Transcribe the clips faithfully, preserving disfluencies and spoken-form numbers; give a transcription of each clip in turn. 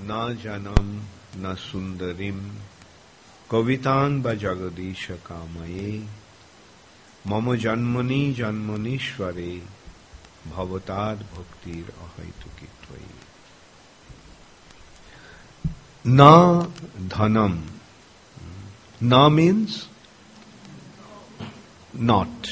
na janam na sundarim kavitan ba jagadisha kamaye mama janmani janmanishware bhavatad bhaktir ahaitukitvaye. Na dhanam. Na means not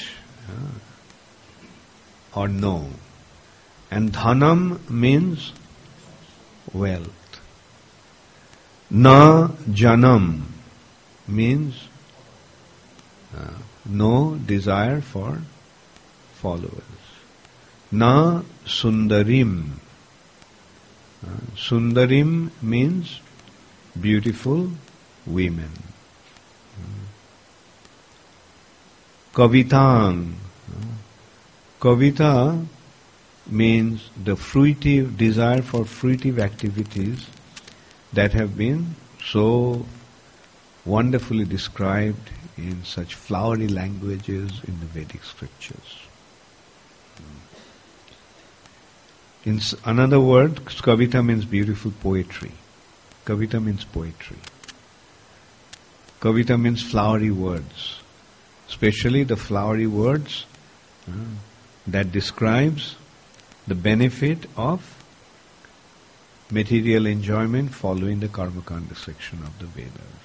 uh, or no, and dhanam means wealth. Na janam means uh, no desire for followers. Na sundarim. Uh, sundarim means beautiful women. Kavitang. Kavita means the fruitive desire for fruitive activities that have been so wonderfully described in such flowery languages in the Vedic scriptures. In another word, Kavita means beautiful poetry. Kavita means poetry. Kavita means flowery words. Especially the flowery words uh, that describes the benefit of material enjoyment following the Karmakanda section of the Vedas.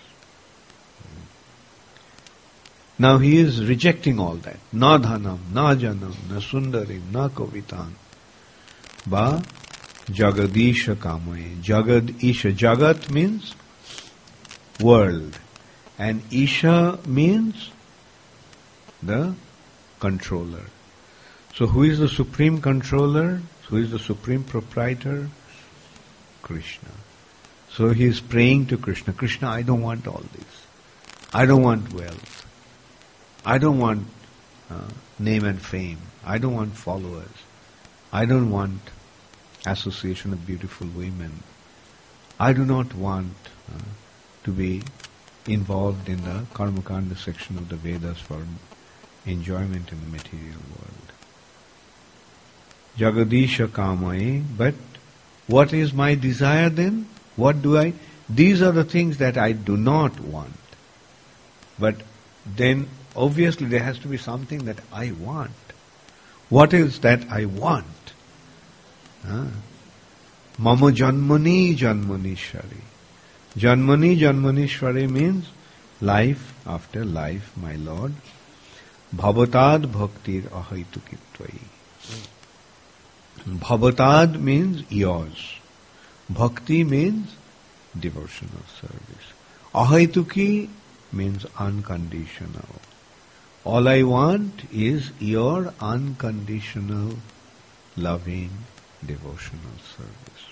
Now he is rejecting all that. Na dhanam, na janam, na sundarim, na kavitan. Ba jagadisha kamaye. Jagad isha. Jagat means world. And isha means the controller. So who is the supreme controller? Who is the supreme proprietor? Krishna. So he is praying to Krishna. Krishna, I don't want all this. I don't want wealth. I don't want uh, name and fame. I don't want followers. I don't want association of beautiful women. I do not want uh, to be involved in the Karmakanda section of the Vedas for enjoyment in the material world. Jagadisha kamaye, but what is my desire then? What do I? These are the things that I do not want. But then obviously there has to be something that I want. What is that I want? Huh? Mama janmani janmanishwari. Janmani janmanishwari means life after life, my Lord. Bhavatad bhaktir ahaitukitvayi. Bhavatad means yours. Bhakti means devotional service. Ahaituki means unconditional. All I want is your unconditional, loving, devotional service.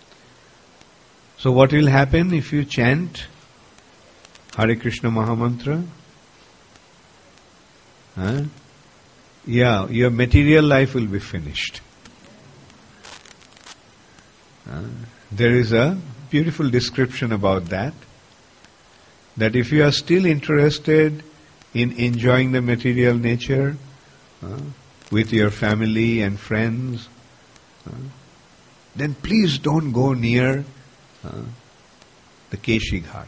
So what will happen if you chant Hare Krishna Mahamantra? Huh? Yeah, your material life will be finished. Uh, there is a beautiful description about that. That if you are still interested in enjoying the material nature uh, with your family and friends, uh, then please don't go near uh, the Keshi Ghat,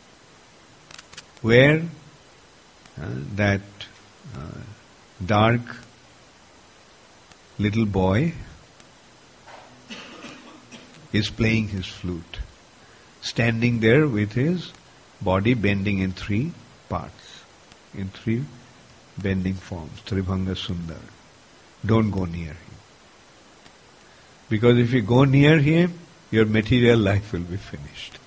where uh, that uh, dark little boy is playing his flute, standing there with his body bending in three parts, in three bending forms, Tribhanga Sundar. Don't go near him. Because if you go near him, your material life will be finished.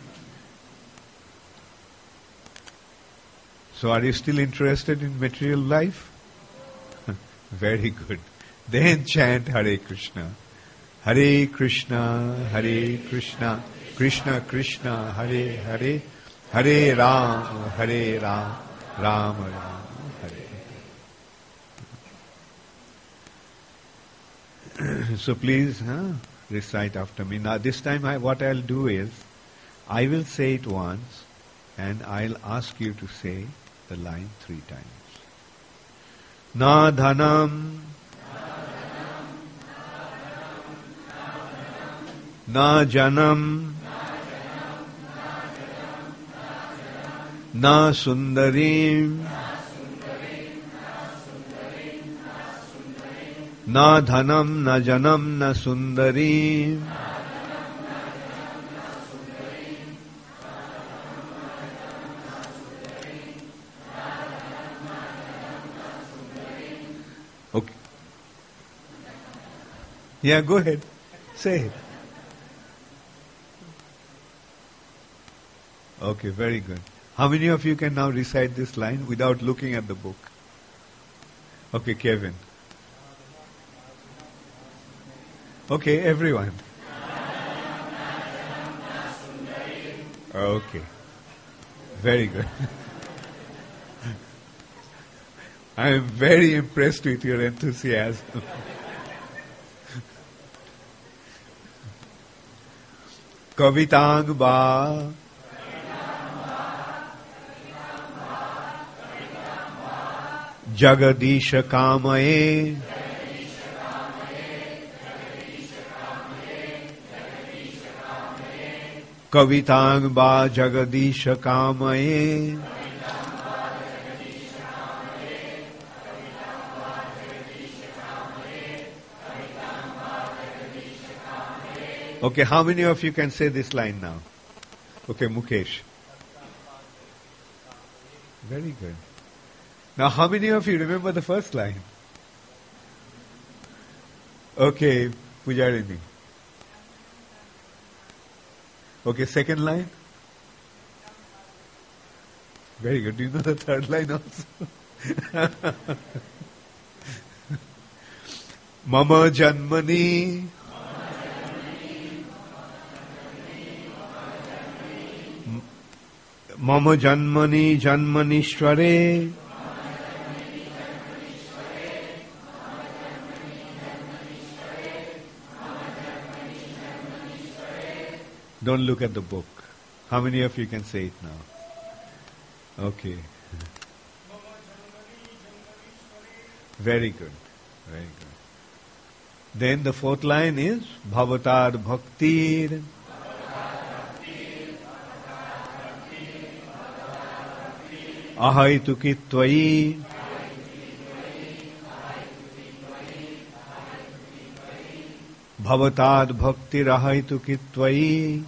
So are you still interested in material life? Very good. Then chant Hare Krishna. Hare Krishna, Hare Krishna, Krishna Krishna, Hare Hare, Hare Ram, Hare Ram, Ram Ram, Hare. So please huh, recite after me. Now this time I, what I'll do is, I will say it once and I'll ask you to say the line three times. Na dhanam, na janam, na sundarim, na dhanam, na janam, na sundarim. Okay. Yeah, go ahead. Say it. Okay, very good. How many of you can now recite this line without looking at the book? Okay, Kevin. Okay, everyone. Okay. Very good. I am very impressed with your enthusiasm. Kavitang ba Jagadisha Kamaye Kavitang ba Jagadisha Kamaye Okay, how many of you can say this line now? Okay, Mukesh. Very good. Now, how many of you remember the first line? Okay, Pujarini. Okay, second line? Very good. Do you know the third line also? Mama Janmani. Mama Janmani Janmanishware. Don't look at the book. How many of you can say it now? Okay. Very good. Very good. Then the fourth line is Bhavatad Bhaktir. Ahaitu Tvai. Bhavatad Bhaktir Ahaitu Tvai.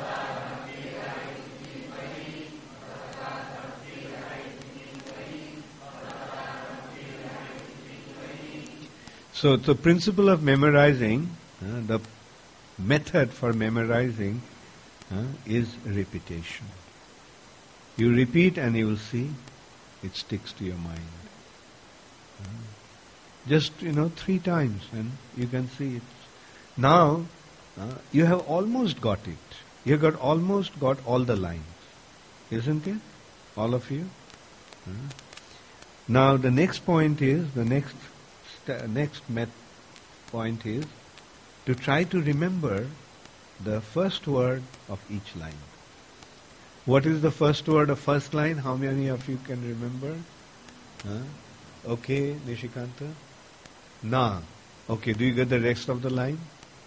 So the principle of memorizing, uh, the method for memorizing uh, is repetition. You repeat and you will see it sticks to your mind. Uh, just, you know, three times and you can see it. Now, uh, you have almost got it. You got almost got all the lines. Isn't it? All of you? Uh, now the next point is, the next st- next met point is to try to remember the first word of each line. What is the first word of first line? How many of you can remember? Huh? Okay, Nishikanta? Na. Okay, do you get the rest of the line?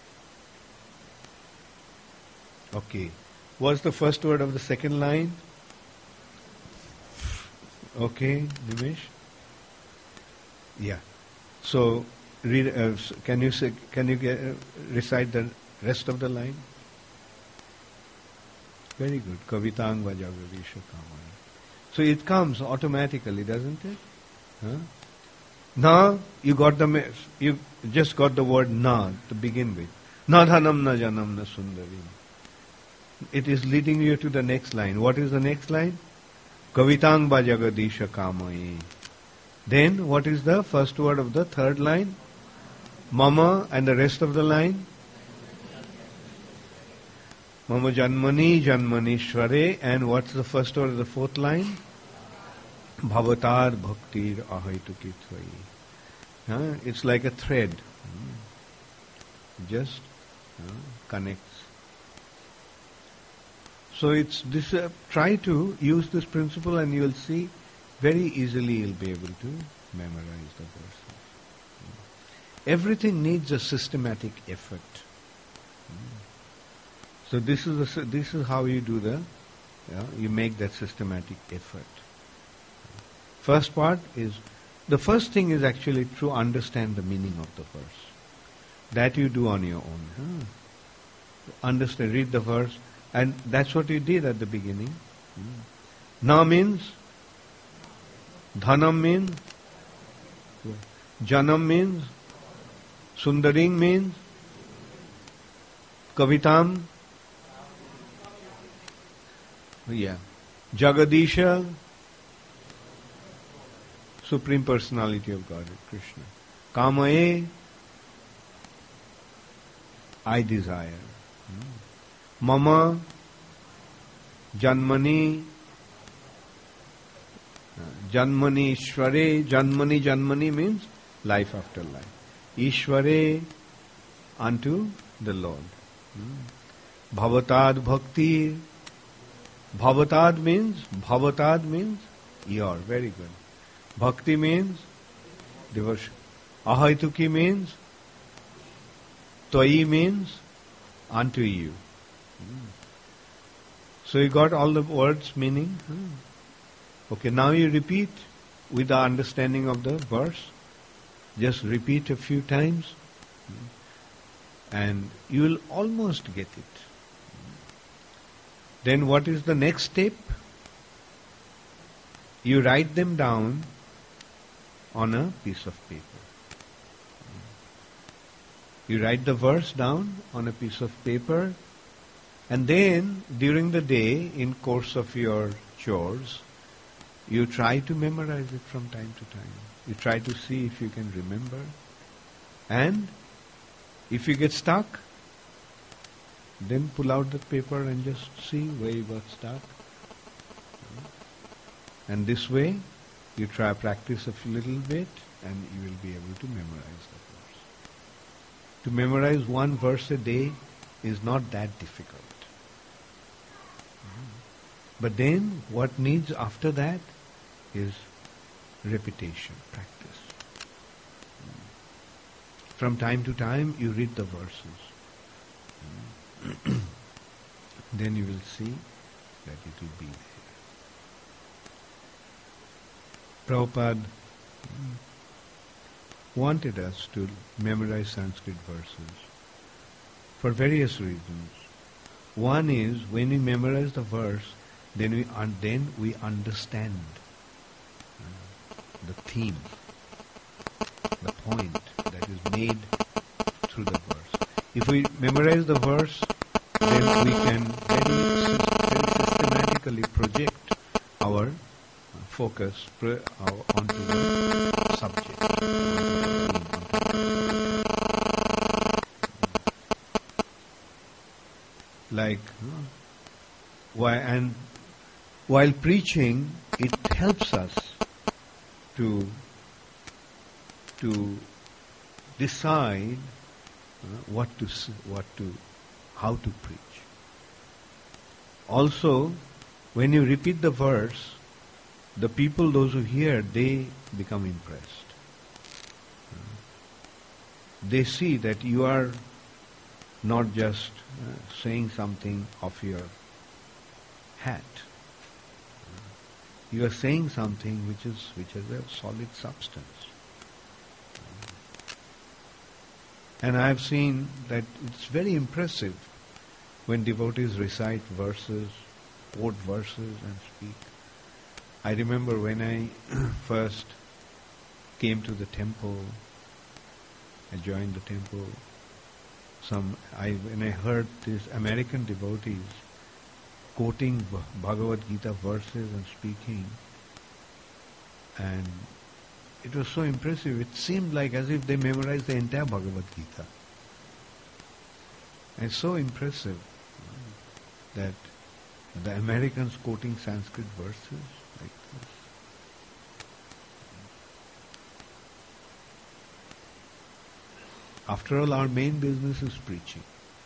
Okay. What's the first word of the second line? Okay, Nimish? Yeah. So, read, uh, can you say, can you get, uh, recite the rest of the line? Very good. Kavitang Vajagadisha Kamaya. So it comes automatically, doesn't it? Huh? Now you got the me- you just got the word na to begin with. Na dhanam na janam na sundarim. It is leading you to the next line. What is the next line? Kavitang Vajagadisha Kamaya. Then what is the first word of the third line? Mama, and the rest of the line? Mama Janmani Janmanishware. And what's the first word of the fourth line? Bhavatar Bhaktir Ahaitu Tvai. Huh? It's like a thread. Hmm. Just uh, connects. So it's this. Uh, try to use this principle, and you will see very easily you'll be able to memorize the verses. Everything needs a systematic effort. So this is the, this is how you do the Yeah, you make that systematic effort. First part is, the first thing is actually to understand the meaning of the verse. That you do on your own. Huh? Understand, read the verse, and that's what you did at the beginning. Hmm. Na means, dhanam means, janam means, sundaring means, kavitam, yeah, Jagadisha, Supreme Personality of Godhead, Krishna. Kamaye, I desire. Hmm. Mama, Janmani, Janmani Ishware, Janmani, Janmani means life after life. Ishware, unto the Lord. Hmm. Bhavatad Bhakti, Bhavatad means, Bhavatad means your, very good. Bhakti means devotion. Ahaituki means, Twai means unto you. Hmm. So you got all the words meaning? Hmm. Okay, now you repeat with the understanding of the verse. Just repeat a few times. Hmm. And you will almost get it. Then what is the next step? You write them down on a piece of paper. You write the verse down on a piece of paper, and then during the day, in course of your chores, you try to memorize it from time to time. You try to see if you can remember. And if you get stuck, then pull out the paper and just see where you got stuck. And this way, you try practice a little bit, and you will be able to memorize the verse. To memorize one verse a day is not that difficult. But then, what needs after that is repetition, practice. From time to time, you read the verses. Then you will see that it will be there. Prabhupada wanted us to memorize Sanskrit verses for various reasons. One is, when we memorize the verse, then we un- then we understand uh, the theme, the point that is made through the verse. If we memorize the verse, then we can very, very systematically project our uh, focus pro- uh, onto the subject. Like, uh, why, and while preaching, it helps us to to decide Uh, what to what to how to preach. Also, when you repeat the verse, the people, those who hear, they become impressed. Uh, they see that you are not just uh, saying something off your hat. Uh, you are saying something which is which has a solid substance. And I have seen that it's very impressive when devotees recite verses, quote verses and speak. I remember when I first came to the temple, I joined the temple, some I when I heard these American devotees quoting Bhagavad Gita verses and speaking, and it was so impressive. It seemed like as if they memorized the entire Bhagavad Gita. And it's so impressive that the Americans quoting Sanskrit verses like this. After all, our main business is preaching.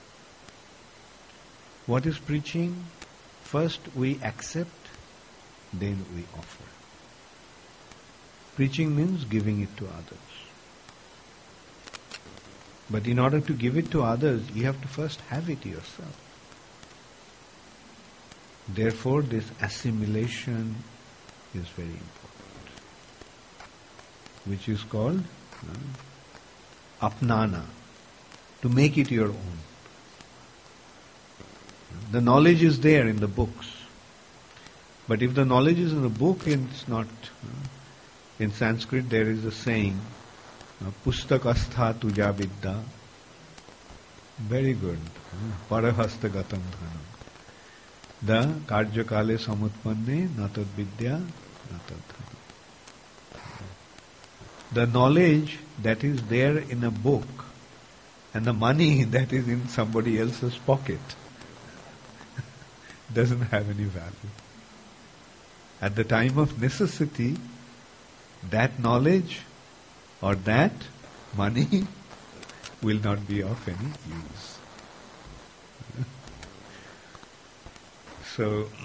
What is preaching? First we accept, then we offer. Preaching means giving it to others. But in order to give it to others, you have to first have it yourself. Therefore, this assimilation is very important, which is called uh, apnana, to make it your own. The knowledge is there in the books, but if the knowledge is in the book, it's not. Uh, in Sanskrit, there is a saying, "Pustakastha tuja vidya." Very good. Parahastagatam dhanam. The karjakale samutpanne natad vidya natad dhanam. The knowledge that is there in a book and the money that is in somebody else's pocket doesn't have any value. At the time of necessity, that knowledge or that money will not be of any use. So,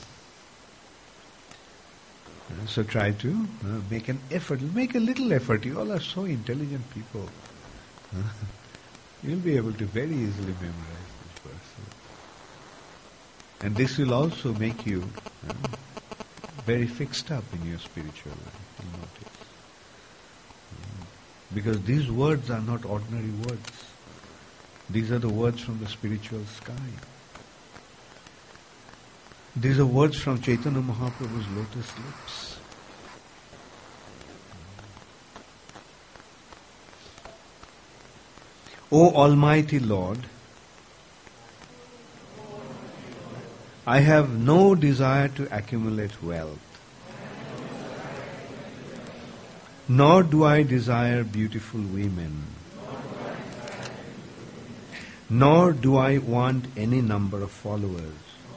so try to uh, make an effort. Make a little effort. You all are so intelligent people. You'll be able to very easily memorize this verse. And this will also make you uh, very fixed up in your spiritual life. You'll notice. Because these words are not ordinary words. These are the words from the spiritual sky. These are words from Chaitanya Mahaprabhu's lotus lips. O Almighty Lord, I have no desire to accumulate wealth, nor do I desire beautiful women, nor do I want any number of followers.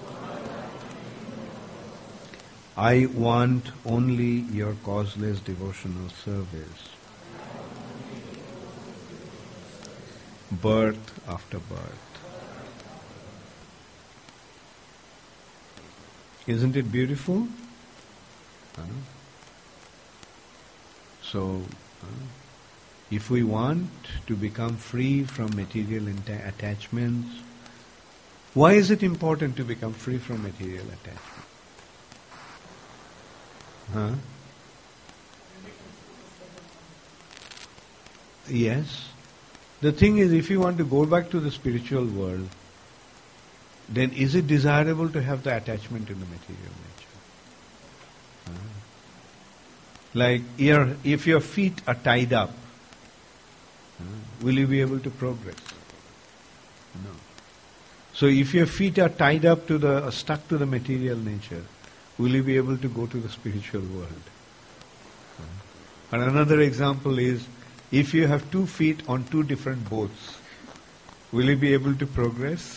I want only your causeless devotional service, birth after birth. Isn't it beautiful? Huh? So, uh, if we want to become free from material atta- attachments, why is it important to become free from material attachments? Huh? Yes. The thing is, if you want to go back to the spiritual world, then is it desirable to have the attachment in the material nature? Huh? Like, your, if your feet are tied up, uh, will you be able to progress? No. So if your feet are tied up to the, uh, stuck to the material nature, will you be able to go to the spiritual world? Uh, and another example is, if you have two feet on two different boats, will you be able to progress?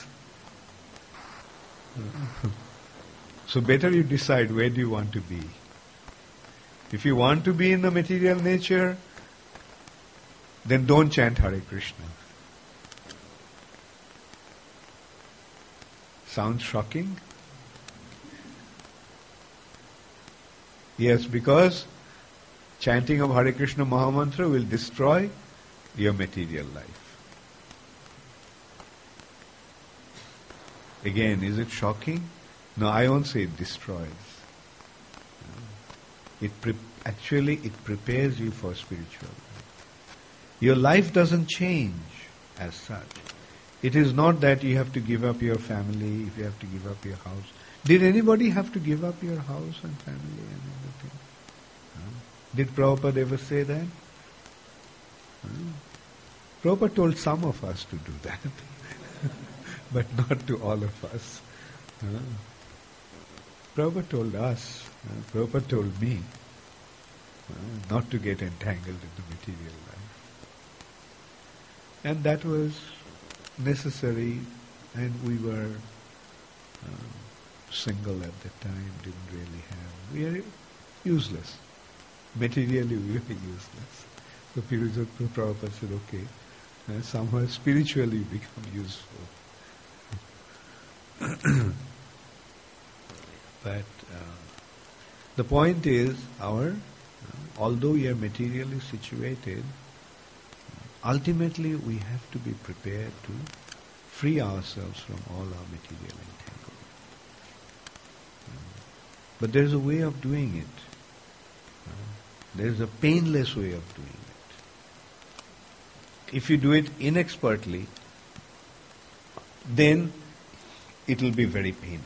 Uh, so better you decide where do you want to be. If you want to be in the material nature, then don't chant Hare Krishna. Sounds shocking? Yes, because chanting of Hare Krishna Mahamantra will destroy your material life. Again, is it shocking? No, I won't say it destroys. It pre- actually it prepares you for spiritual life. Your life doesn't change as such. It is not that you have to give up your family, if you have to give up your house. Did anybody have to give up your house and family and everything? Huh? Did Prabhupada ever say that? Huh? Prabhupada told some of us to do that, but not to all of us. Huh? Prabhupada told us, uh, Prabhupada told me uh, not to get entangled in the material life. And that was necessary, and we were uh, single at the time, didn't really have, we are useless. Materially we were useless. So Prabhupada said, okay, uh, somehow spiritually become useful. But uh, the point is, our, uh, although we are materially situated, ultimately we have to be prepared to free ourselves from all our material entanglement. But there is a way of doing it. Uh, there is a painless way of doing it. If you do it inexpertly, then it will be very painful.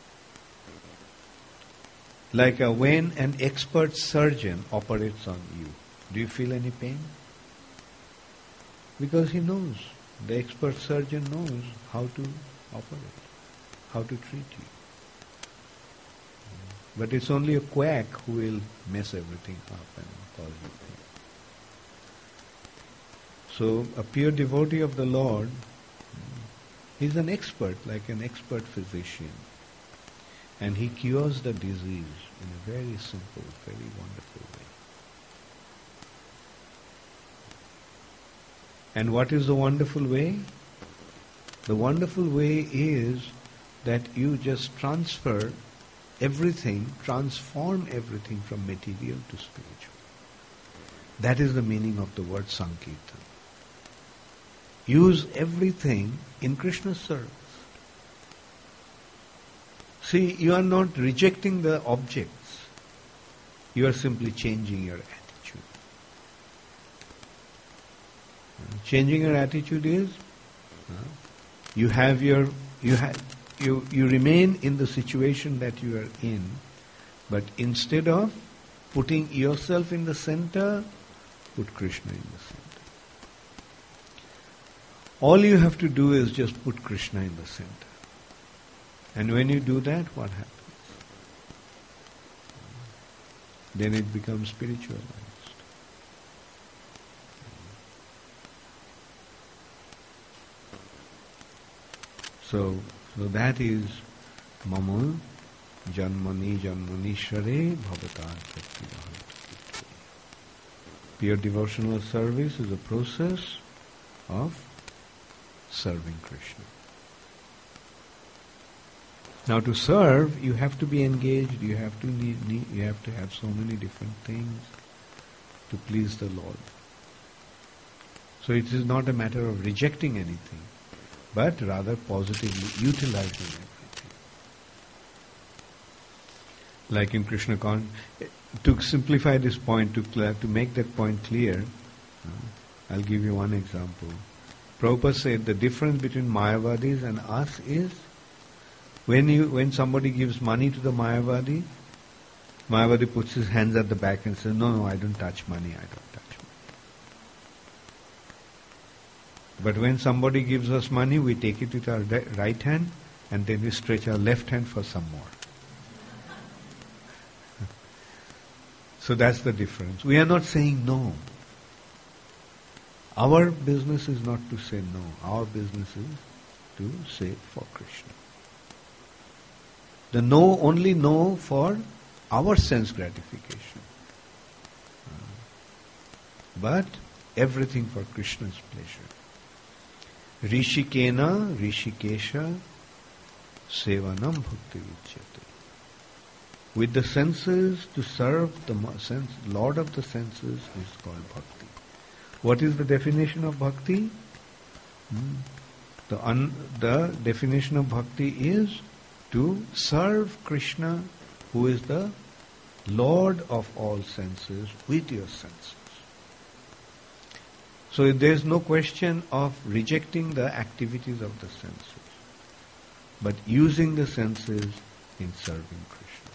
Like uh, when an expert surgeon operates on you, do you feel any pain? Because he knows, the expert surgeon knows how to operate, how to treat you. But it's only a quack who will mess everything up and cause you pain. So a pure devotee of the Lord, he's an expert, like an expert physician. And he cures the disease in a very simple, very wonderful way. And what is the wonderful way? The wonderful way is that you just transfer everything, transform everything from material to spiritual. That is the meaning of the word Sankirtan. Use everything in Krishna's service. See, you are not rejecting the objects. You are simply changing your attitude. Changing your attitude is uh, you have your you have you you remain in the situation that you are in, but instead of putting yourself in the center, put Krishna in the center. All you have to do is just put Krishna in the center. And when you do that, what happens? Then it becomes spiritualized. So, so that is Mama Janmani Janmani Share Bhavatar Bhakti Bhakti. Pure devotional service is a process of serving Krishna. Now to serve, you have to be engaged, you have to need, need, you have to have so many different things to please the Lord. So it is not a matter of rejecting anything, but rather positively utilizing everything. Like in Krishna Con, to simplify this point, to clear, to make that point clear, uh, I'll give you one example. Prabhupada said the difference between Mayavadis and us is When you, when somebody gives money to the Mayavadi, Mayavadi puts his hands at the back and says, no, no, I don't touch money, I don't touch money. But when somebody gives us money, we take it with our right hand and then we stretch our left hand for some more. So that's the difference. We are not saying no. Our business is not to say no. Our business is to say for Krishna. The no, only no for our sense gratification. But everything for Krishna's pleasure. Rishikena, Rishikesha, Sevanam Bhakti Vichyate. With the senses to serve the sense, Lord of the senses is called Bhakti. What is the definition of Bhakti? Hmm. The, un, the definition of Bhakti is to serve Krishna, who is the Lord of all senses, with your senses. So there is no question of rejecting the activities of the senses, but using the senses in serving Krishna.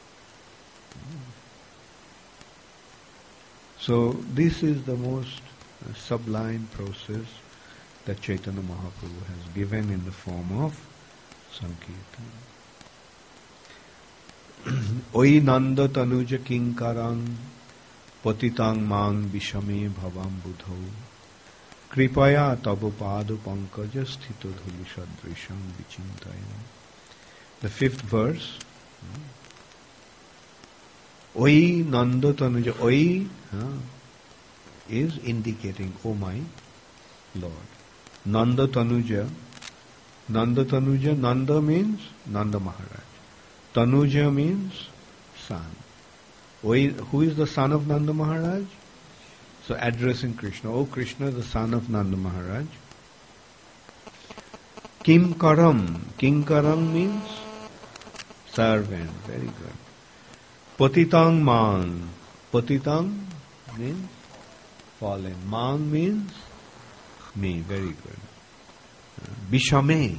So this is the most uh, sublime process that Chaitanya Mahaprabhu has given in the form of Sankirtan. Oi nanda tanuja kinkarang patitang mang vishame bhavam budho kripaya tabu padu pankaja sthito dhuli sadrisham vichintaya. The fifth verse. Oi nanda tanuja. Oi huh, is indicating, oh my Lord. Nanda tanuja. Nanda Tanuja, Nanda means Nanda Maharaj. Tanuja means son. Who is the son of Nanda Maharaj? So addressing Krishna. Oh Krishna, the son of Nanda Maharaj. Kim Karam. Kim Karam means servant. Very good. Patitang mang. Patitang means fallen. Mang means me. Very good. Bishame.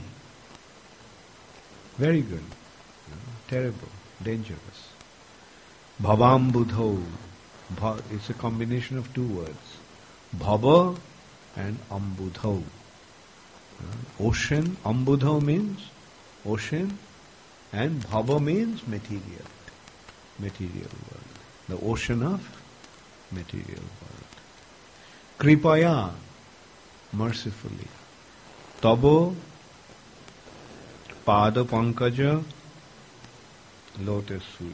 Very good. Terrible. Dangerous. Bhavam budho. Bha, it's a combination of two words. Bhava and ambudho. Ocean. Ambudho means ocean. And bhava means material. Material world. The ocean of material world. Kripaya. Mercifully. Tabo. Pada pankaja. Lotus feet.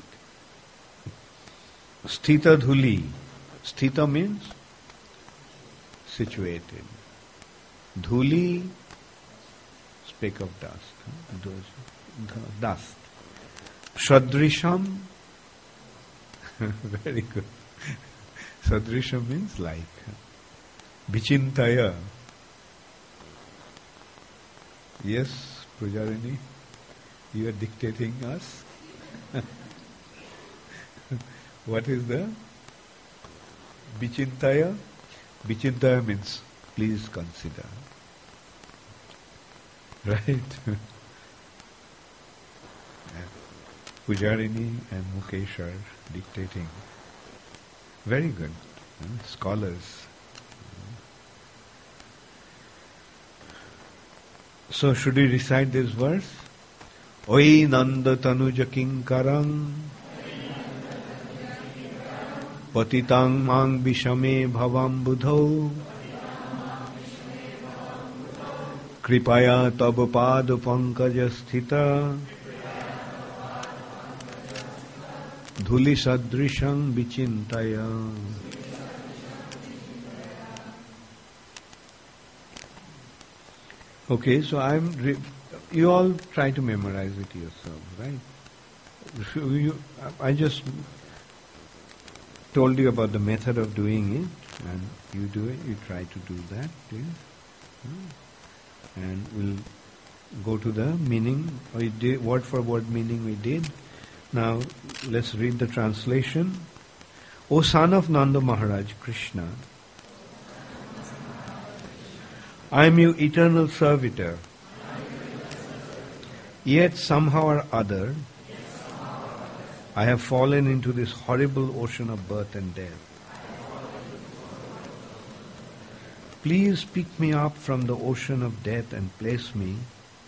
Sthita dhuli. Sthita means situated. Dhuli, speck of dust. Dust. Shadrisham. Very good. Sadrisham means like. Vichintaya. Yes, Pujarini, you are dictating us. What is the Vichintaya? Vichintaya means please consider. Right? Pujarini and Mukesh are dictating. Very good. Uh, scholars. So should we recite this verse? Oi nanda tanuja kinkarang patitang mang vishame bhavam budho kripaya tab pad pankaja sthita dhuli sadrishang vichintaya. Okay, so I'm. Re- you all try to memorize it yourself, right? So you, I just told you about the method of doing it, and you do it. You try to do that, please. And we'll go to the meaning. We did word for word meaning. We did. Now let's read the translation. O son of Nanda Maharaj, Krishna, I am your eternal servitor. Yet somehow or other, I have fallen into this horrible ocean of birth and death. Please pick me up from the ocean of death and place me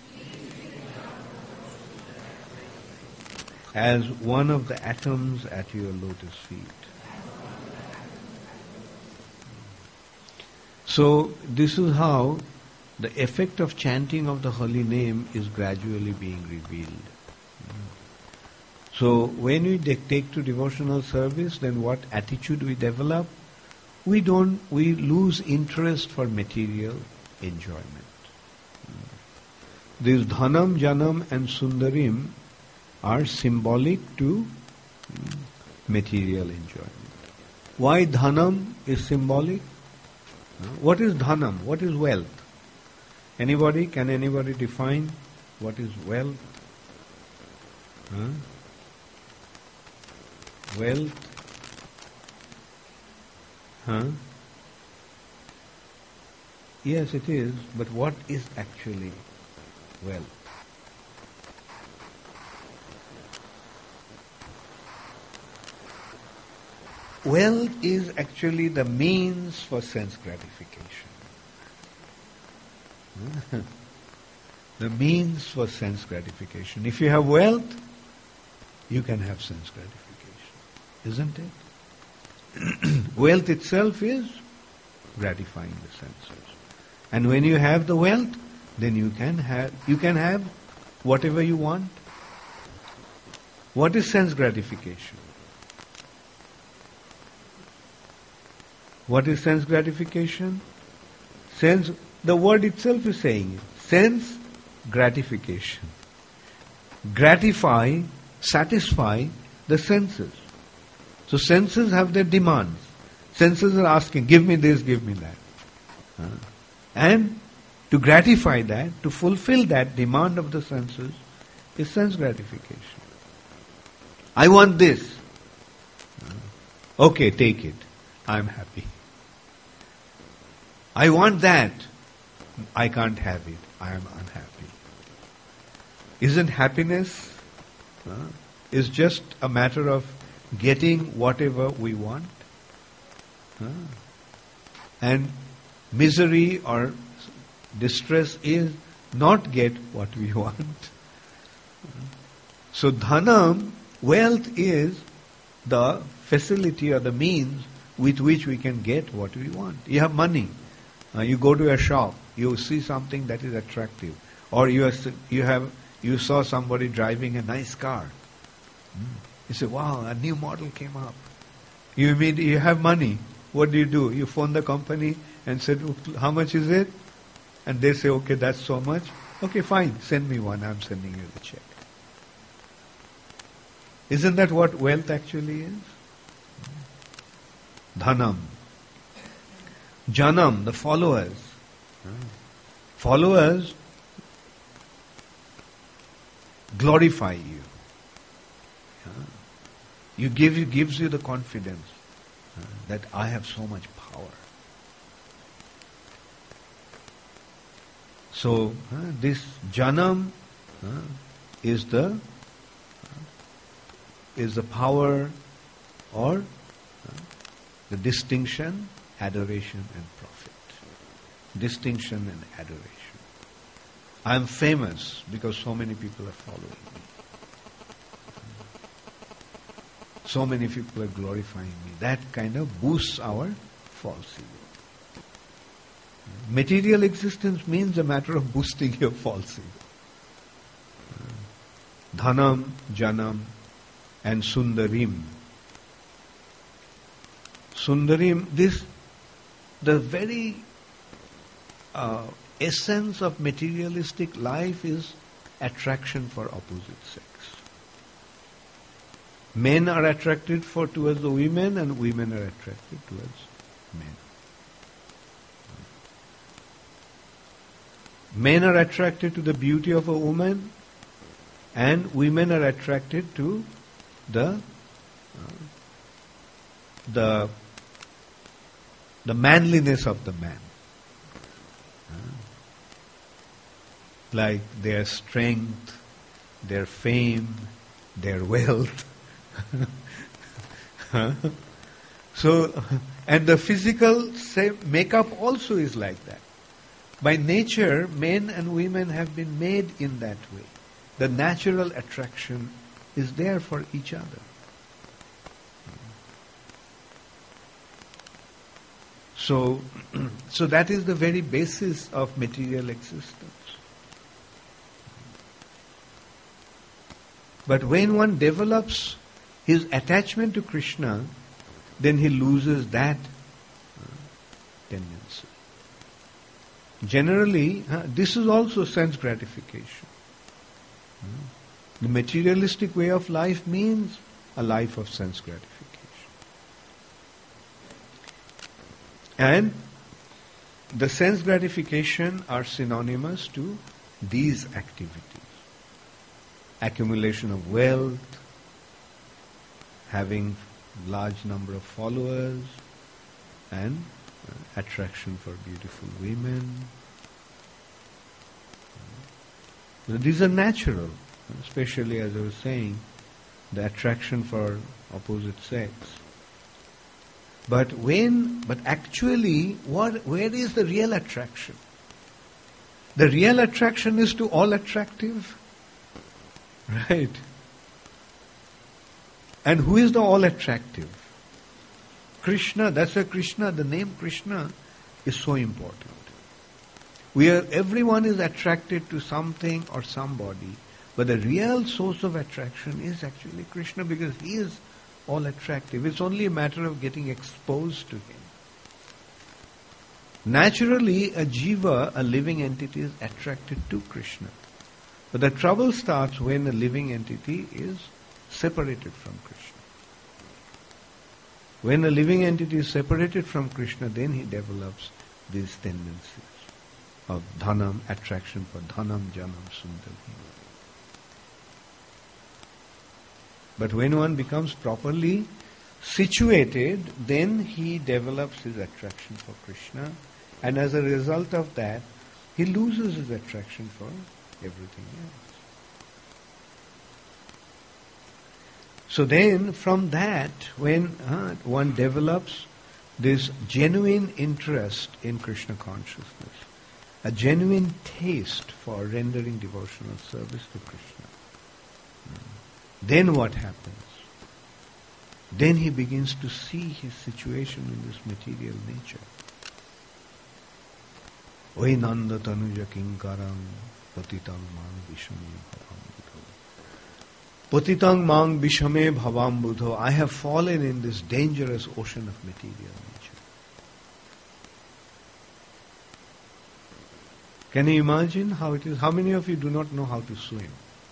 as one of the atoms at your lotus feet. So this is how the effect of chanting of the holy name is gradually being revealed. So when we de- take to devotional service, then what attitude we develop? We don't, we lose interest for material enjoyment. These dhanam, janam and sundarim are symbolic to material enjoyment. Why dhanam is symbolic? What is dhanam? What is wealth? Anybody? Can anybody define what is wealth? Huh? Wealth? Huh? Yes, it is. But what is actually wealth? Wealth is actually the means for sense gratification. The means for sense gratification. If you have wealth, you can have sense gratification. Isn't it? Wealth itself is gratifying the senses. And when you have the wealth, then you can have you can have whatever you want. What is sense gratification? What is sense gratification? Sense, the word itself is saying it. Sense gratification. Gratify, satisfy the senses. So senses have their demands. Senses are asking, give me this, give me that. Uh, and to gratify that, to fulfill that demand of the senses, is sense gratification. I want this. Okay, take it. I'm happy. I want that. I can't have it. I am unhappy. Isn't happiness uh, is just a matter of getting whatever we want? Uh, and misery or distress is not get what we want. So dhanam, wealth is the facility or the means with which we can get what we want. You have money. Uh, you go to a shop. You see something that is attractive. Or you, are, you, have, you saw somebody driving a nice car. Mm. You say, wow, a new model came up. You mean you have money. What do you do? You phone the company and said, how much is it? And they say, okay, that's so much. Okay, fine, send me one. I'm sending you the check. Isn't that what wealth actually is? Dhanam. Janam, the followers. Followers glorify you. You give, it gives you the confidence that I have so much power. So uh, this janam uh, is the uh, is the power or uh, the distinction, adoration and profit. Distinction and adoration. I am famous because so many people are following me. So many people are glorifying me. That kind of boosts our false ego. Material existence means a matter of boosting your false ego. Dhanam, Janam and Sundarim. Sundarim, this, the very uh, essence of materialistic life is attraction for opposite sex. Men are attracted for towards the women and women are attracted towards men. Men are attracted to the beauty of a woman and women are attracted to the uh, the the manliness of the man. Uh, like their strength, their fame, their wealth. So, and the physical makeup also is like that. By nature, men and women have been made in that way. The natural attraction is there for each other. So, so that is the very basis of material existence. But when one develops his attachment to Krishna, then he loses that uh, tendency. Generally, uh, this is also sense gratification. Uh, the materialistic way of life means a life of sense gratification. And the sense gratification are synonymous to these activities. Accumulation of wealth, having large number of followers, and uh, attraction for beautiful women. Uh, these are natural, especially as I was saying, the attraction for opposite sex. But when, but actually, what, where is the real attraction? The real attraction is to all attractive, right? And who is the all attractive? Krishna. That's why Krishna, the name Krishna is so important. We are, everyone is attracted to something or somebody, but the real source of attraction is actually Krishna because he is all attractive. It's only a matter of getting exposed to him. Naturally, a jiva, a living entity, is attracted to Krishna. But the trouble starts when a living entity is separated from Krishna. When a living entity is separated from Krishna, then he develops these tendencies of dhanam, attraction for dhanam, janam, sundaram. But when one becomes properly situated, then he develops his attraction for Krishna, and as a result of that, he loses his attraction for everything else. So then, from that, when uh, one develops this genuine interest in Krishna consciousness, a genuine taste for rendering devotional service to Krishna, then what happens? Then he begins to see his situation in this material nature. Oi nanda tanuja kinkaram patitang mang vishame bhavambudho. Patitang mang vishame bhavambudho. I have fallen in this dangerous ocean of material nature. Can you imagine how it is? How many of you do not know how to swim?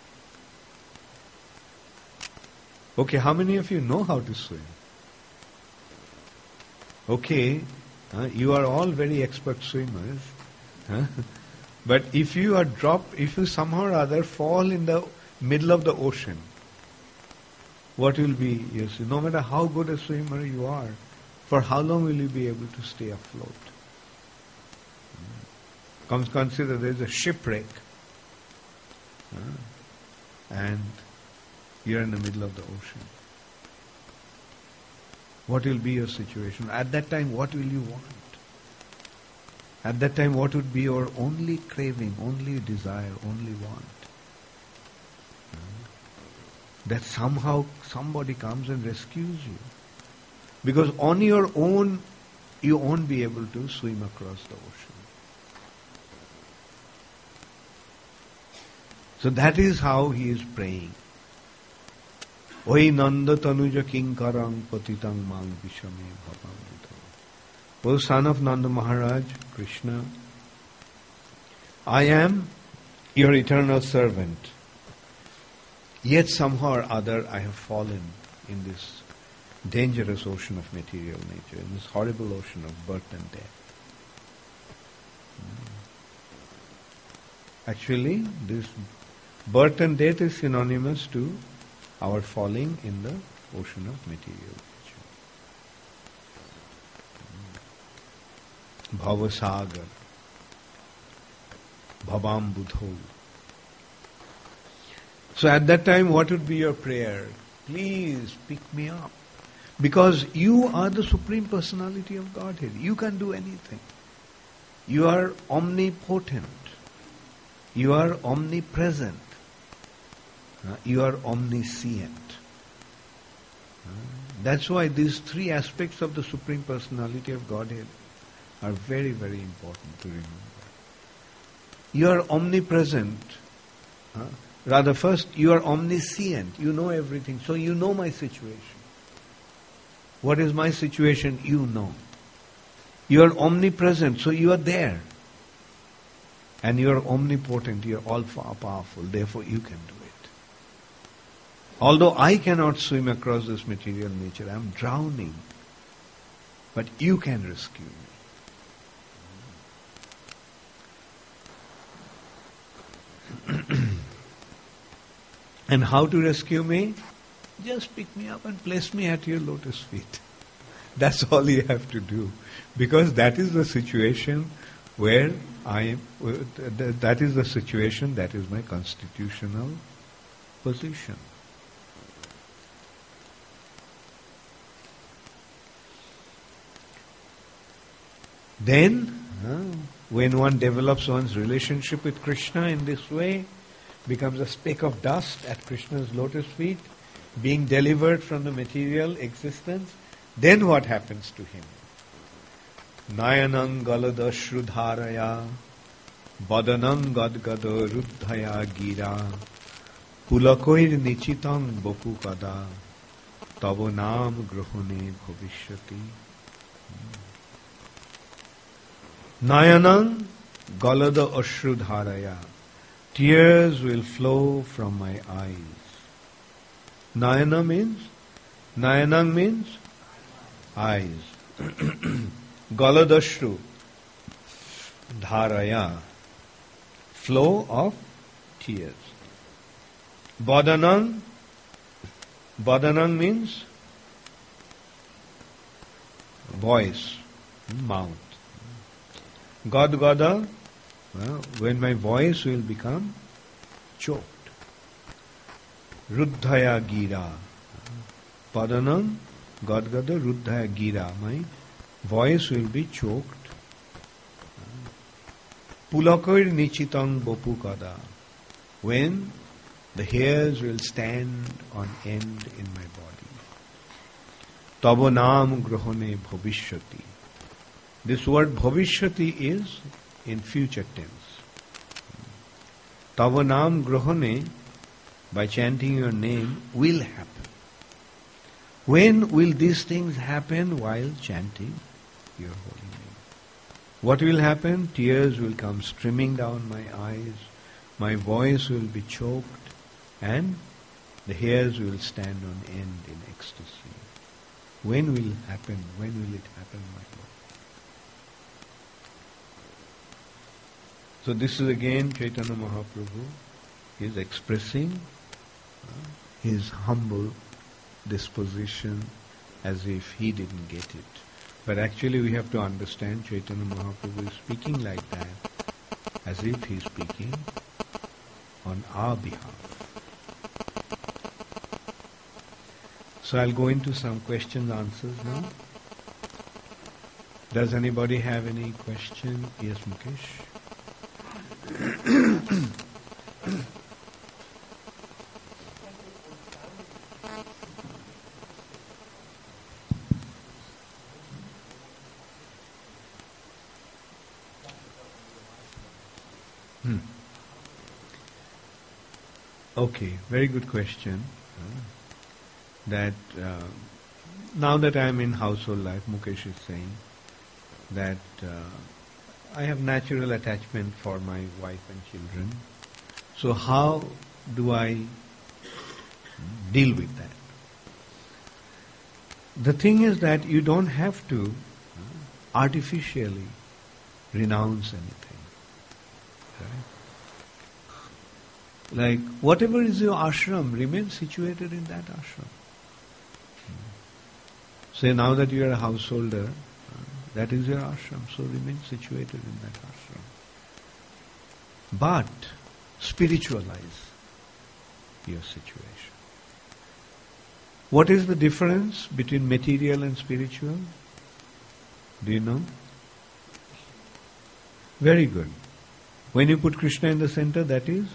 Okay, how many of you know how to swim? Okay, uh, you are all very expert swimmers. Huh? But if you are dropped, if you somehow or other fall in the middle of the ocean, what will be, yes, no matter how good a swimmer you are, for how long will you be able to stay afloat? Come consider there is a shipwreck. Uh, and you are in the middle of the ocean. What will be your situation? At that time, what will you want? At that time, what would be your only craving, only desire, only want? That somehow somebody comes and rescues you. Because on your own, you won't be able to swim across the ocean. So that is how he is praying. Oi nanda tanuja kinkarang patitang mang vishame bhavambudho. O son of Nanda Maharaj, Krishna, I am your eternal servant. Yet somehow or other I have fallen in this dangerous ocean of material nature, in this horrible ocean of birth and death. Actually, this birth and death is synonymous to our falling in the ocean of material nature. Bhavasagar, Bhavambudho. So at that time, what would be your prayer? Please pick me up. Because you are the Supreme Personality of Godhead. You can do anything. You are omnipotent. You are omnipresent. Uh, you are omniscient. Uh, that's why these three aspects of the Supreme Personality of Godhead are very, very important to remember. You are omnipresent. Uh, rather, first, you are omniscient. You know everything. So you know my situation. What is my situation? You know. You are omnipresent. So you are there. And you are omnipotent. You are all powerful. Therefore, you can do it. Although I cannot swim across this material nature, I am drowning. But you can rescue me. And how to rescue me? Just pick me up and place me at your lotus feet. That's all you have to do. Because that is the situation where I am, that is the situation, that is my constitutional position. Then, uh, when one develops one's relationship with Krishna in this way, becomes a speck of dust at Krishna's lotus feet, being delivered from the material existence, then what happens to him? Nayanang galada shrudharaya, badanang gadgada ruddhaya gira, pulakoir nichitang boku kada, tavo naam grahone bhavishyati. Nayanang galada ashrudharaya. Tears will flow from my eyes. Nayana means? Nayanang means? Eyes. Galadashru. Dharaya. Flow of tears. Badanang. Badanang means? voice, mouth. Gad Gada, well, when my voice will become choked. Ruddhaya Gira. Padanam, Gad Gada, Ruddhaya Gira. My voice will be choked. Pulakoir Nichitang Bopu Kada. When the hairs will stand on end in my body. Tava Nam Grahane Bhavishyati. This word Bhavishyati is in future tense. Tava Nam Grahane, by chanting your name, will happen. When will these things happen? While chanting your holy name. What will happen? Tears will come streaming down my eyes, my voice will be choked, and the hairs will stand on end in ecstasy. When will it happen? When will it happen, my Lord? So this is again Chaitanya Mahaprabhu is expressing uh, his humble disposition as if he didn't get it. But actually we have to understand Chaitanya Mahaprabhu is speaking like that as if he is speaking on our behalf. So I'll go into some questions, answers now. Does anybody have any question? Yes, Mukesh. hmm. Okay, very good question. Uh, that uh, now that I am in household life, Mukesh is saying that uh, I have natural attachment for my wife and children. So how do I deal with that? The thing is that you don't have to uh, artificially renounce anything. Right? Like whatever is your ashram, remain situated in that ashram. Say now that you are a householder, uh, that is your ashram, so remain situated in that ashram. But spiritualize your situation. What is the difference between material and spiritual? Do you know? Very good. When you put Krishna in the center, that is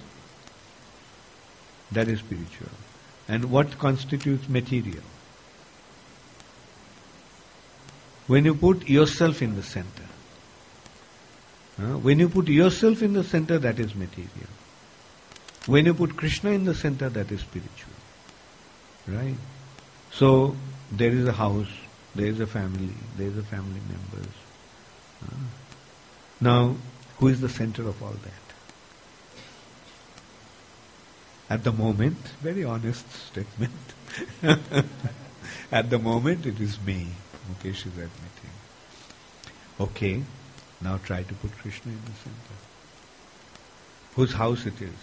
that is spiritual. And what constitutes material? When you put yourself in the center. Uh, when you put yourself in the center, that is material. When you put Krishna in the center, that is spiritual. Right? So, there is a house, there is a family, there is a family members. Uh, now, who is the center of all that? At the moment, very honest statement. At the moment, it is me. Mukesh is admitting. Okay, now try to put Krishna in the center. Whose house it is?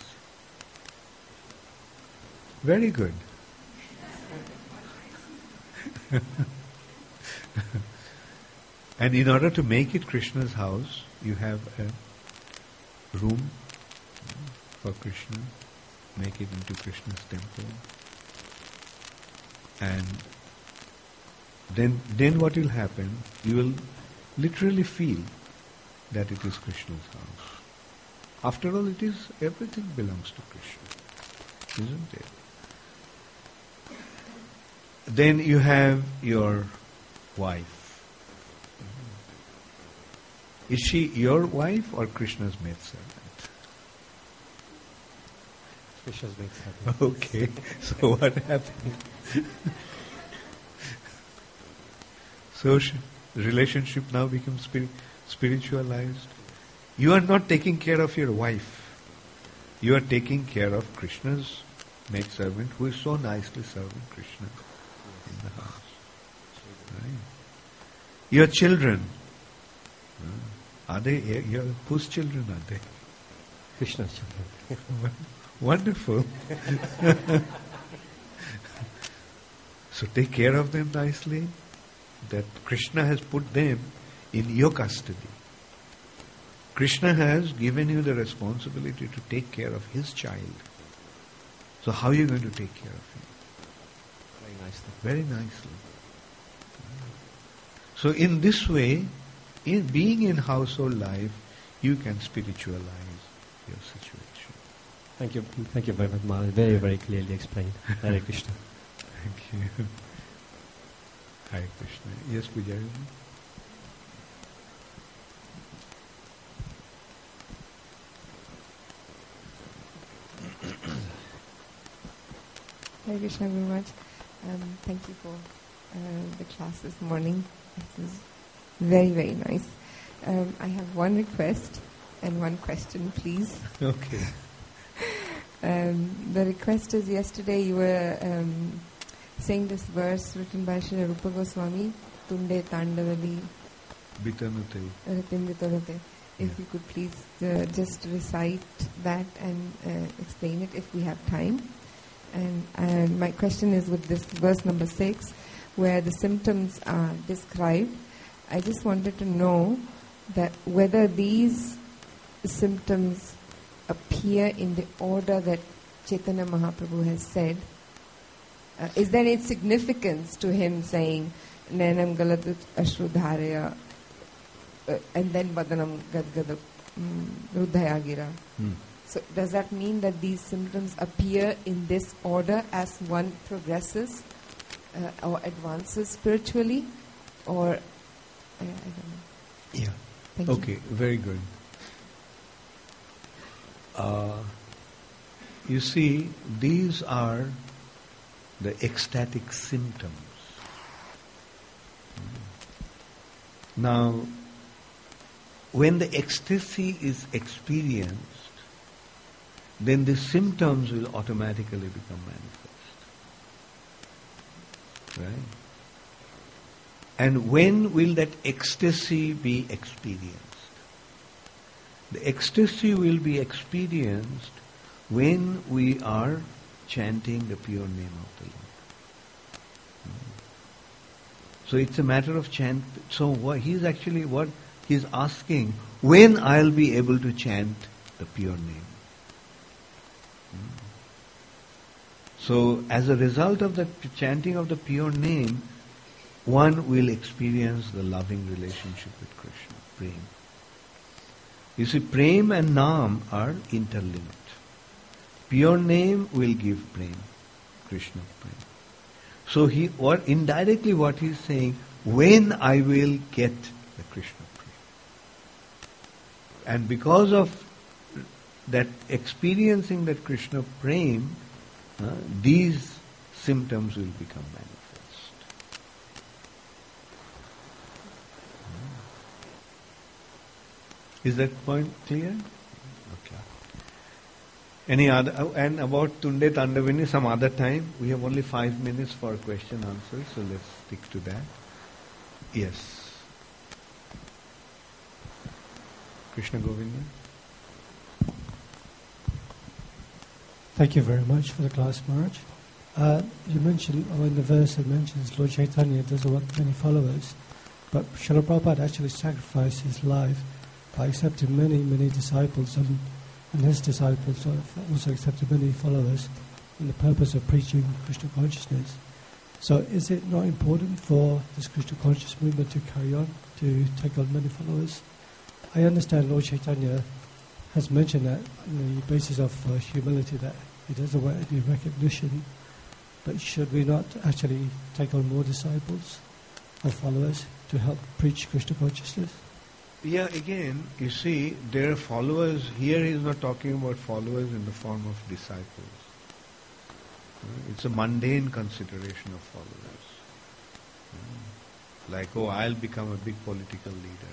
Very good. And in order to make it Krishna's house, you have a room for Krishna, make it into Krishna's temple. And then then what will happen? You will literally feel that it is Krishna's house. After all, it is, everything belongs to Krishna, isn't it? Then you have your wife. Is she your wife or Krishna's maidservant? Krishna's maidservant. Okay, so what happened? So sh- relationship now becomes spiri- spiritualized. You are not taking care of your wife. You are taking care of Krishna's maidservant who is so nicely serving Krishna in the house. Right? Your children. Are they, your, whose children are they? Krishna's children. Wonderful. So take care of them nicely. that Krishna has put them in your custody. Krishna has given you the responsibility to take care of his child. So how are you going to take care of him? Very nicely. Very nicely. So in this way, in being in household life, you can spiritualize your situation. Thank you. Thank you very much, Maharaj. Very, very clearly explained. Hare Krishna. Thank you. Hare Krishna. Yes, Pujari. Hare Krishna very much. Um, thank you for uh, the class this morning. It was very, very nice. Um, I have one request and one question, please. Okay. Um, the request is, yesterday you were um, saying this verse written by Sri Rupa Goswami, Tunde Tandavali Bitanute. Ratim Vitorate. If Yeah. you could please uh, just recite that and uh, explain it if we have time. And, and my question is with this verse number six, where the symptoms are described. I just wanted to know that whether these symptoms appear in the order that Chaitanya Mahaprabhu has said. Uh, is there any significance to him saying Nanam Galadut Ashrudharya uh, and then Badanam Gadgada Rudhayagira? Hmm. So does that mean that these symptoms appear in this order as one progresses uh, or advances spiritually? Or, uh, I don't know. Yeah. Thank Okay, you. very good. Uh, you see, these are the ecstatic symptoms. Now, when the ecstasy is experienced, then the symptoms will automatically become manifest. Right? And when will that ecstasy be experienced? The ecstasy will be experienced when we are chanting the pure name of the Lord. So it's a matter of chant. So what he's actually what he's asking, when I'll be able to chant the pure name. So as a result of the chanting of the pure name, one will experience the loving relationship with Krishna, prem. You see, prem and naam are interlinked. Pure name will give prem, Krishna prem. So he, or indirectly what he is saying, when I will get the Krishna prem. And because of that experiencing that Krishna prem, uh, these symptoms will become manifest. Is that point clear? Okay. Any other, oh, and about Tunde Tandavini, some other time. We have only five minutes for question answer, so let's stick to that. Yes. Krishna Govinda. Thank you very much for the class, Maharaj. Uh, you mentioned, or in the verse it mentions Lord Chaitanya doesn't want many followers, but Srila Prabhupada actually sacrificed his life by accepting many, many disciples, and, and his disciples also accepted many followers in the purpose of preaching Krishna consciousness. So is it not important for this Krishna conscious movement to carry on, to take on many followers? I understand Lord Chaitanya has mentioned that on the basis of uh, humility, that he doesn't want any recognition, but should we not actually take on more disciples or followers to help preach Krishna consciousness? Yeah, again, you see, there are followers. Here he is not talking about followers in the form of disciples. It's a mundane consideration of followers. Like, oh, I'll become a big political leader.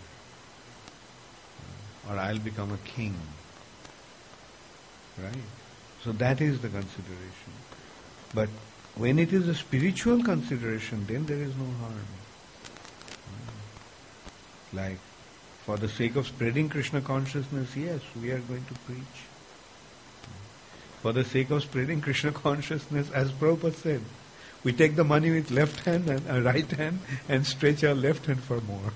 Or I'll become a king. Right? So that is the consideration. But when it is a spiritual consideration, then there is no harm. Like, for the sake of spreading Krishna consciousness, yes, we are going to preach. For the sake of spreading Krishna consciousness, as Prabhupada said, We take the money with left hand and uh, right hand and stretch our left hand for more.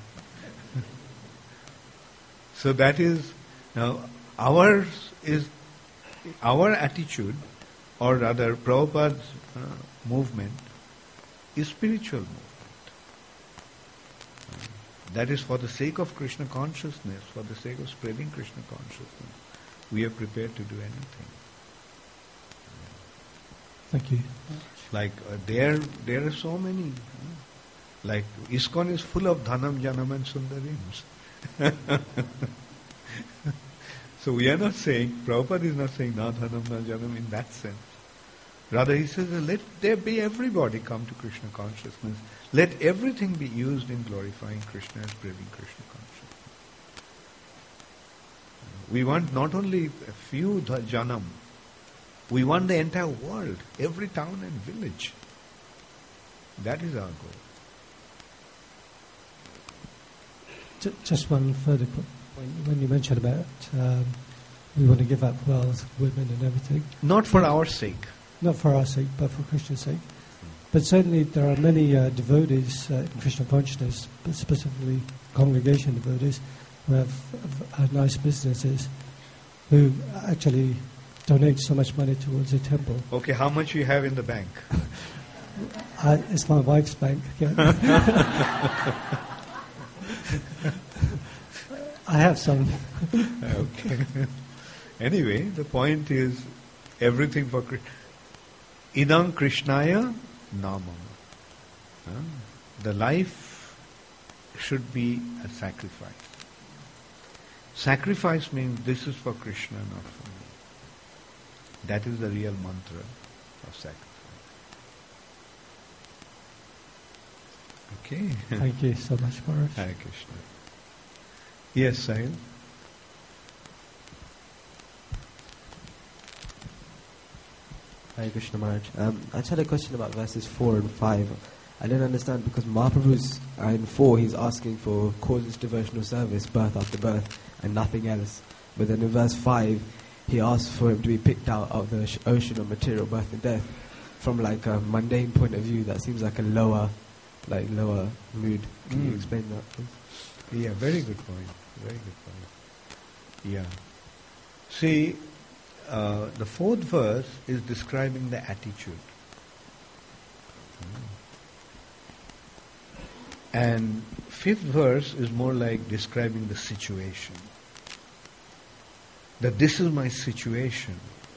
So that is, now ours is, our attitude, or rather Prabhupada's uh, movement, is spiritual movement. That is for the sake of Krishna consciousness, for the sake of spreading Krishna consciousness. We are prepared to do anything. Thank you. Like uh, there, there are so many. Uh, like ISKCON is full of dhanam, janam and sundarims. So we are not saying, Prabhupada is not saying na dhanam, na janam in that sense. Rather he says, let there be everybody come to Krishna consciousness. Let everything be used in glorifying Krishna and spreading Krishna consciousness. We want not only a few dha- janam, we want the entire world, every town and village. That is our goal. Ju- Just one further point. When you mentioned about um, we want to give up wealth, women and everything, Not for our sake. not for our sake, but for Krishna's sake. But certainly there are many uh, devotees uh, in Krishna consciousness, but specifically congregation devotees, who have uh, nice businesses, who actually donate so much money towards the temple. Okay, how much you have in the bank? Uh, it's my wife's bank account. I have some. Okay. Anyway, the point is everything for Krishna. Idam Krishnaya namam. Huh? The life should be a sacrifice. Sacrifice means this is for Krishna, not for me. That is the real mantra of sacrifice. Okay. Thank you so much, Maharaj. Hare Krishna. Yes, Sahil. Hare Krishna Maharaj. Um, I just had a question about verses four and five. I didn't understand because Mahaprabhu's uh, in four he's asking for causeless devotional service, birth after birth, and nothing else. But then in verse five he asks for him to be picked out of the sh- ocean of material birth and death. From like a mundane point of view, that seems like a lower, like lower mood. Can you Mm. explain that, please? Yeah, very good point. Very good point. Yeah. See, uh, the fourth verse is describing the attitude. And fifth verse is more like describing the situation. That this is my situation.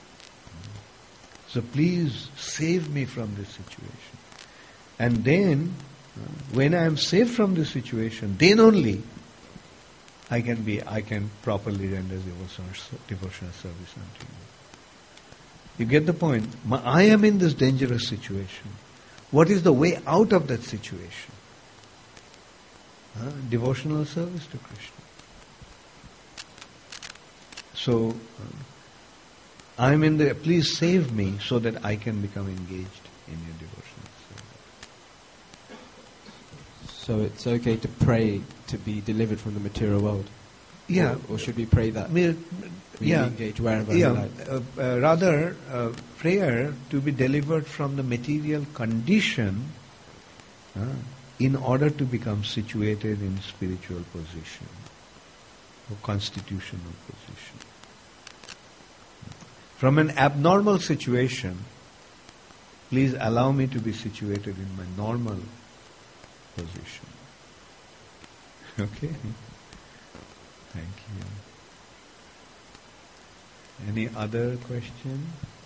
So please save me from this situation. And then, uh, when I am saved from this situation, then only I can be, I can properly render devotional, devotional service unto you. You get the point? My, I am in this dangerous situation. What is the way out of that situation? Uh, devotional service to Krishna. So, uh, I am in the, please save me so that I can become engaged in your devotional service. So it's okay to pray to be delivered from the material world? Yeah. Or, or should we pray that Me- we yeah. engage wherever we Yeah, like? uh, uh, rather uh, prayer to be delivered from the material condition uh, in order to become situated in spiritual position or constitutional position. From an abnormal situation, please allow me to be situated in my normal position. Okay? Thank you. Any other question?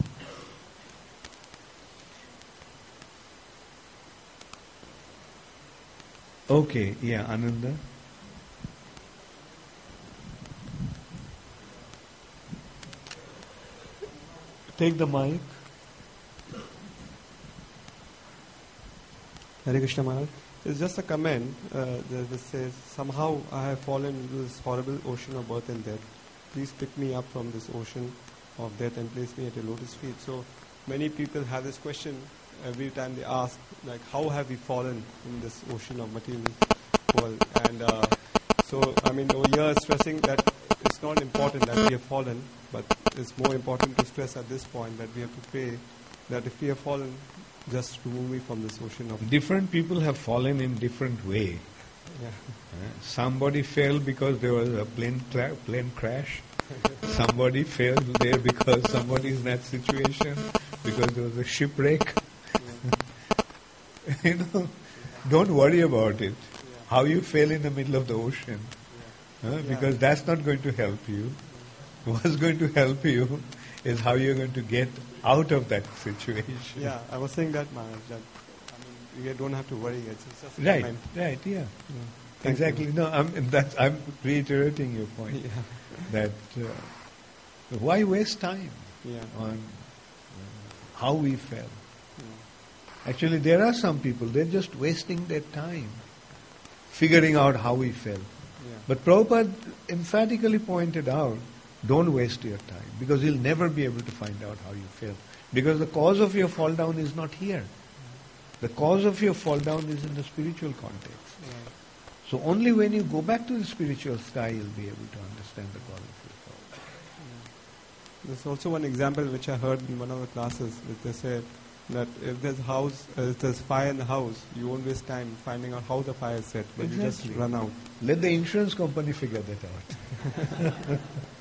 Okay, yeah, Ananda. Take the mic. Hare Krishna Maharaj. It's just a comment uh, that that says, somehow I have fallen into this horrible ocean of birth and death. Please pick me up from this ocean of death and place me at your lotus feet. So many people have this question every time they ask, like, how have we fallen in this ocean of material world? And uh, so, I mean, over here stressing that it's not important that we have fallen, but it's more important to stress at this point that we have to pray that if we have fallen, just remove me from this ocean of... Different people have fallen in different way. Yeah. Uh, somebody fell because there was a plane cla- plane crash. Somebody fell there because somebody is in that situation, because there was a shipwreck. Yeah. You know, don't worry about it. Yeah. How you fell in the middle of the ocean. Yeah. Uh, Yeah. because that's not going to help you. What's going to help you is how you're going to get out of that situation. Yeah, I was saying that, Maharaj, that I mean, you don't have to worry. It's, it's just a Right, comment. right, yeah. Yeah. Thank Exactly. you. No, I'm, that's, I'm reiterating your point. Yeah. That uh, why waste time Yeah. on uh, how we fell? Yeah. Actually, there are some people, they're just wasting their time figuring out how we fell. Yeah. But Prabhupada emphatically pointed out, don't waste your time, because you'll never be able to find out how you fell. Because the cause of your fall down is not here. The cause of your fall down is in the spiritual context. Yeah. So only when you go back to the spiritual sky, you'll be able to understand the cause of your fall. There's also one example which I heard in one of the classes, that they said that if there's house, uh, if there's fire in the house, you won't waste time finding out how the fire is set, but you Exactly. just run out. Let the insurance company figure that out.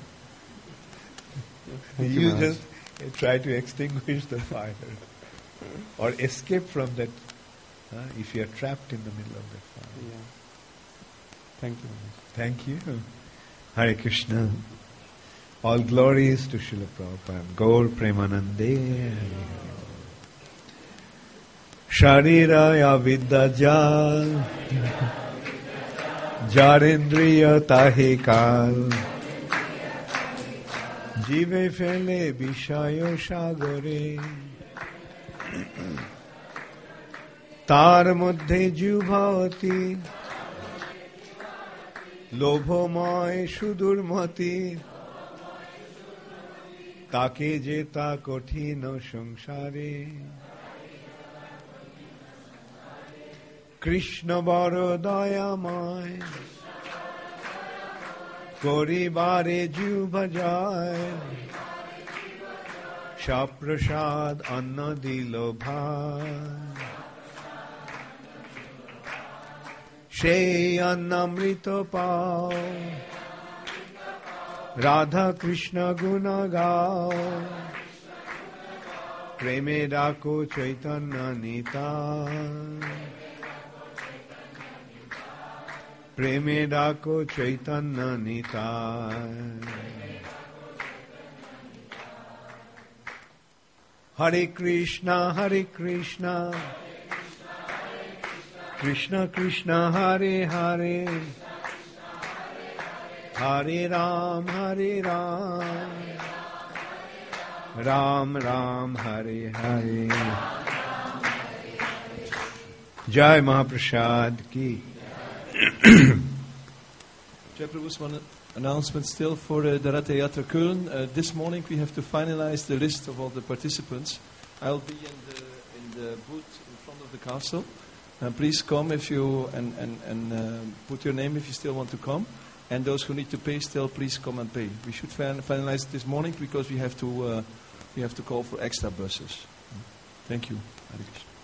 Thank you you, Maharaj. just uh, try to extinguish the fire or escape from that uh, if you are trapped in the middle of that fire. Yeah. Thank you. Maharaj. Thank you. Hare Krishna. All glories to Srila Prabhupada. Gaur Premanande. Shariraya Vidyajal Jarindriya Tahikal Jive Fele Bishayo Shagore Tar Muddhe Jubhavati Lobhomoy Shudurmati Take Jeta Kothino Samsare Krishna Baro Dayamay Koribare Jubhajay Shaprasad Anna Dilo Bhai Shey Annamrito Pao Radha Krishna Guna Gao Preme Dako Chaitanya Nita Preme Dako Chaitanya Nita Hare Krishna Hare Krishna Krishna Krishna Hare Hare Hare Ram Hare Ram Ram Ram Hare Hare Jai Mahaprasad Ki Jai Prabhu's one announcement still for uh, the Ratha Yatra Köln. Uh, this morning we have to finalize the list of all the participants. I'll be in the in the booth in front of the castle. Uh, please come if you and and and uh, put your name if you still want to come. And those who need to pay still, please come and pay. We should fin- finalize it this morning because we have to uh, we have to call for extra buses. Thank you. Hare Krishna.